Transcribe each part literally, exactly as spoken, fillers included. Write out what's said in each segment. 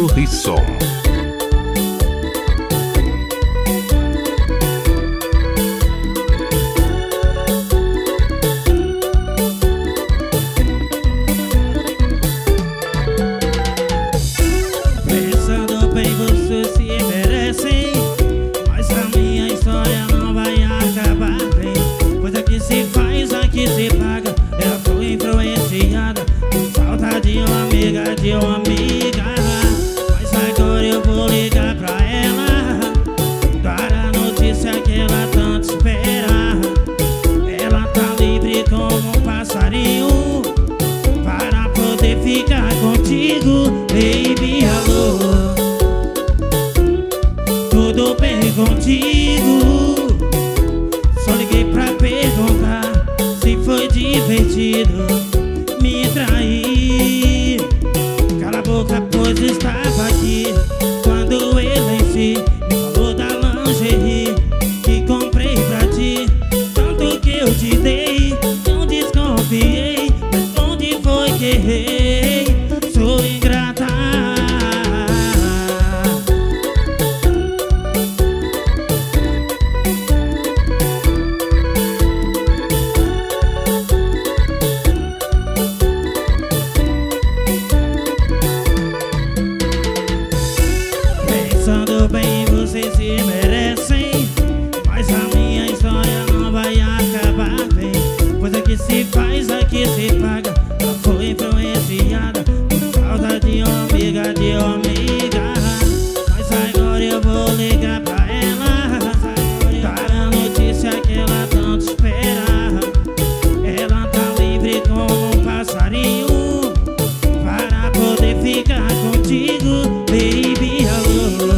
Risson. Pensando bem, você se merece, mas a minha história não vai acabar bem. Coisa que se faz, aqui se paga. Ela foi influenciada por falta de uma amiga, de uma amiga. Mas agora eu vou ligar pra ela, dar a notícia que ela tanto espera. Ela tá livre como um passarinho para poder ficar contigo, baby, alô. Tudo bem contigo? Só liguei pra perguntar se foi divertido me trair. Cala a boca, pois estava aqui quando ele em si me falou da lingerie que comprei pra ti. Tanto que eu te dei, não desconfiei, mas onde foi que errei? Sou ingrata. Pensando bem, vocês se merecem, mas a minha história não vai acabar bem. Coisa que se faz, aqui se paga. Ela foi influenciada por falta de uma amiga, de uma amiga. Mas agora eu vou ligar pra ela, dar a notícia que ela tanto espera. Ela tá livre como um passarinho para poder ficar contigo, baby, alô.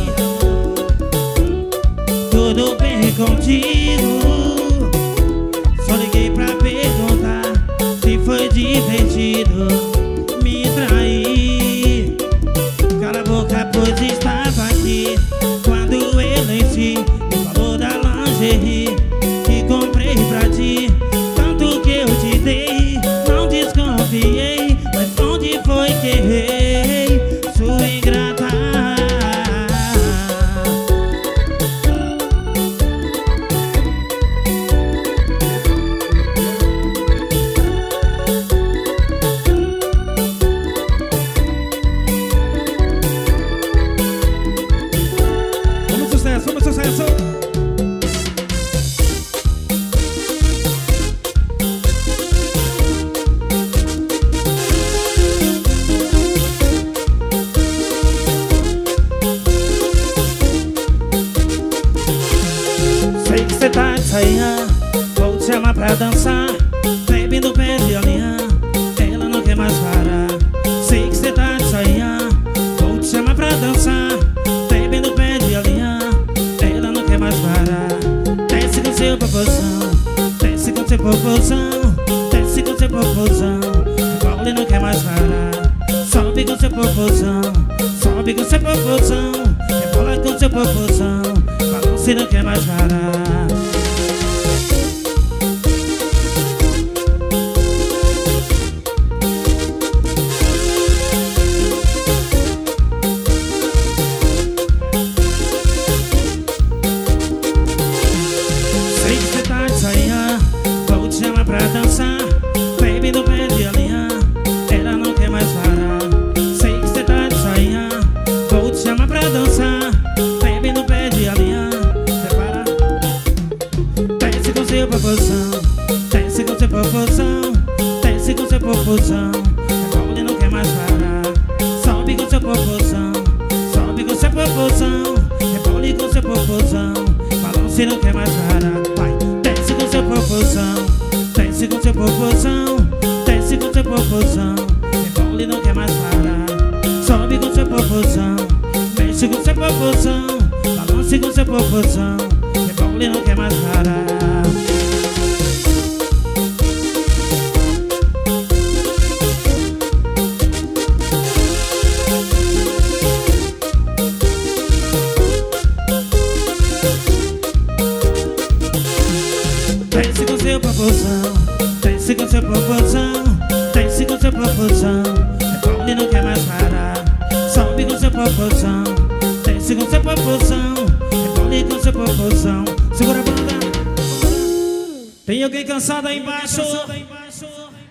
Tudo bem contigo? Só liguei pra perguntar se foi divertido me trair. Cala a boca, pois estava aqui quando ele em si me falou da lingerie que comprei pra ti. Tanto que eu te dei, não desconfiei, mas onde foi que errei? Sou ingrata. Vamos sucesso, vamos sucesso. Sei que cê tá de saia, vou te chamar pra dançar. Baby no pé de alinha, ela não quer mais parar. Sei que cê tá de saia, vou te chamar pra dançar. Baby no pé de alinha, ela não quer mais parar. Desce com seu popozão, desce com seu popozão, desce com seu popozão. Rebole não quer mais parar. Sobe com seu popozão, sobe com seu popozão. Rebola com seu popozão, balance não quer mais parar. Sei que cê tá de saia, vou te chamar pra dançar. Baby no pé de alinha, ela não quer mais parar. Sei que cê tá de saia, vou te chamar pra dançar. Baby no pé de alinha, separa. Desce com seu popozão, desce com seu popozão, desce com seu popozão. Rebole não quer mais parar. Sobe com seu popozão, sobe com seu popozão. Rebole com seu popozão, balance não quer mais parar. Vai, desce com seu popozão, desce com seu popozão, desce com seu popozão. Rebole não quer mais parar. Sobe com seu popozão, desce com seu popozão, balance com seu popozão. Rebole não quer mais parar. Desce com seu popozão, desce com seu popozão, desce com seu popozão. Rebole não quer mais parar. Sobe com seu popozão, popozão, desce com seu popozão, rebole com seu popozão. Segura a banda. Tem alguém cansado aí embaixo?